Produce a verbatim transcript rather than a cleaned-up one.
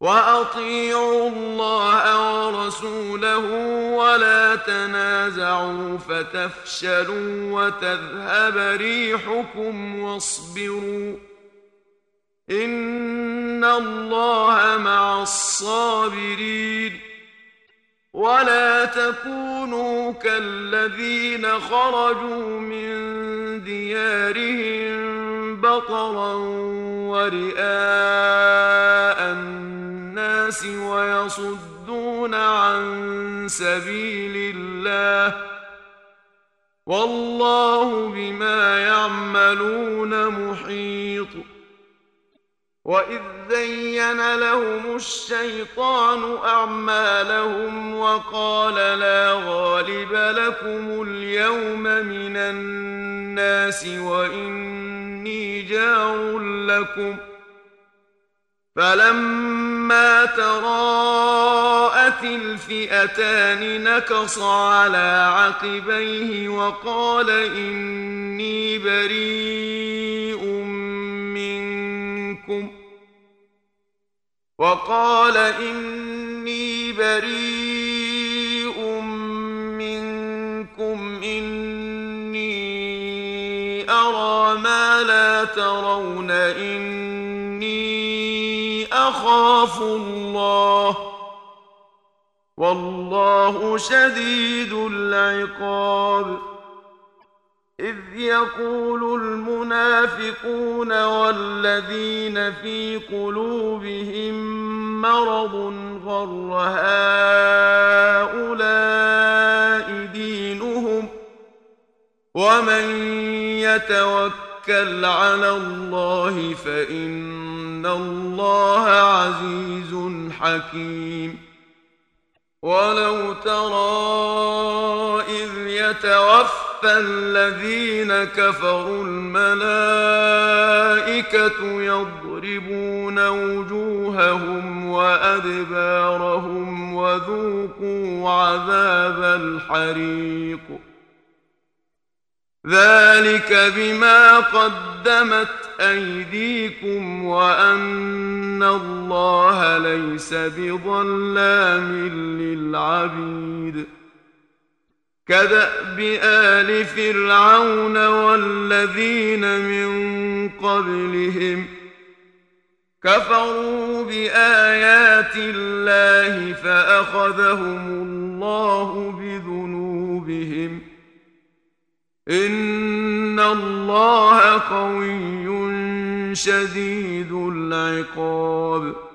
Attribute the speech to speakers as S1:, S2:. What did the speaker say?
S1: وأطيعوا الله ورسوله ولا تنازعوا فتفشلوا وتذهب ريحكم واصبروا إن الله مع الصابرين. ولا تكونوا كالذين خرجوا من ديارهم بطرا ورئاء الناس ويصدون عن سبيل الله والله بما يعملون محيط. وإذ زين لهم الشيطان أعمالهم وقال لا غالب لكم اليوم من الناس وإني جار لكم فلما تراءت الفئتان نكص على عقبيه وقال إني بريء منكم وقال إني بريء منكم إني أرى ما لا ترون إني أخاف الله والله شديد العقاب. إذ يقول المنافقون والذين في قلوبهم مرض غر هؤلاء دينهم ومن يتوكل على الله فإن الله عزيز حكيم. ولو ترى إذ يتوفى الذين كفروا الملائكة يضربون وجوههم وأدبارهم وذوقوا عذاب الحريق ذلك بما قدمت أيديكم وأن الله ليس بظلام للعبيد. كدأب آل فرعون والذين من قبلهم كفروا بآيات الله فأخذهم الله بذنوبهم إن الله قوي شديد العقاب.